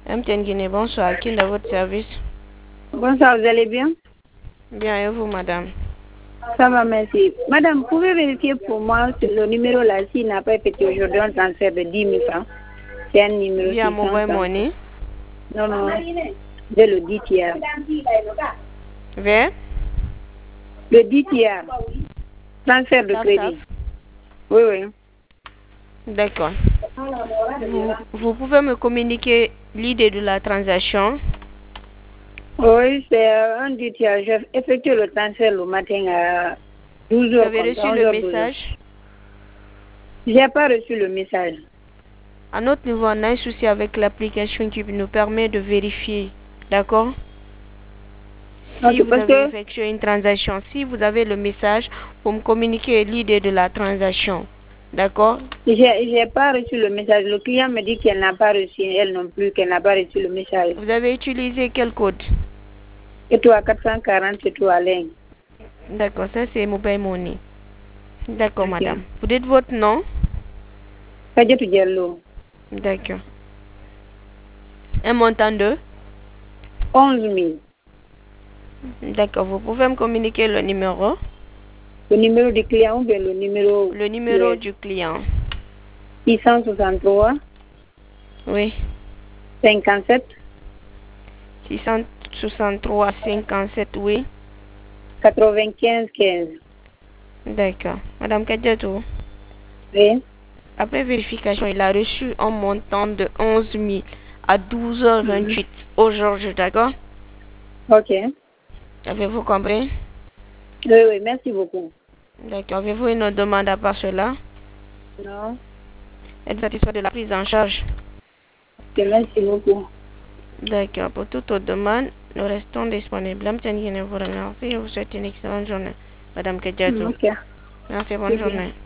MTN Guinée, bonsoir. Qui est dans votre service? Bonsoir, vous allez bien? Bien, et vous, madame? Ça va, merci. Madame, vous pouvez vérifier pour moi sur le numéro là, s'il n'a pas effectué aujourd'hui un transfert de 10 000 francs. C'est un numéro Via 600. Mobile Money? Non, non, de le 10 tiers. Vers? Le 10 tiers. Transfert de Taf, crédit. taf. Oui, oui. D'accord. Vous pouvez me communiquer l'idée de la transaction? Oui, c'est un 10 tiers. J'ai effectué le transfert le matin à 12 Vous h avez comme ça, reçu 11 le h 12 h. message? J'ai pas reçu le message. À notre niveau, on a un souci avec l'application qui nous permet de vérifier. D'accord? Si Ok, vous parce avez que effectué une transaction, si vous avez le message, vous me communiquez l'idée de la transaction. D'accord? j'ai pas reçu le message. Le client me dit qu'elle n'a pas reçu, elle non plus, qu'elle n'a pas reçu le message. Vous avez utilisé quel code? Et toi, 440, c'est toi, Alain. D'accord, ça c'est Mobile Money. D'accord, Ok. madame. Vous dites votre nom? Kadiatou Diallo. D'accord. Un montant de? 11 000. D'accord, vous pouvez me communiquer le numéro? Le numéro du client ou bien le numéro Le numéro pièce? du client. 663 Oui. 57 663 57, oui. 95 15. D'accord. Madame Kadiatou, Oui. après vérification, il a reçu un montant de 11 000 à 12h28 Mhm. aujourd'hui, d'accord? Ok. Avez-vous compris? Oui, oui, merci beaucoup. D'accord. Avez-vous une autre demande à part cela? Non. Êtes-vous satisfait de la prise en charge? Ok, merci beaucoup. D'accord. Pour toute autre demande, nous restons disponibles. MTN vous remercie et vous souhaite une excellente journée. Madame Kadiatou. Ok. Merci, bonne C'est bien. journée.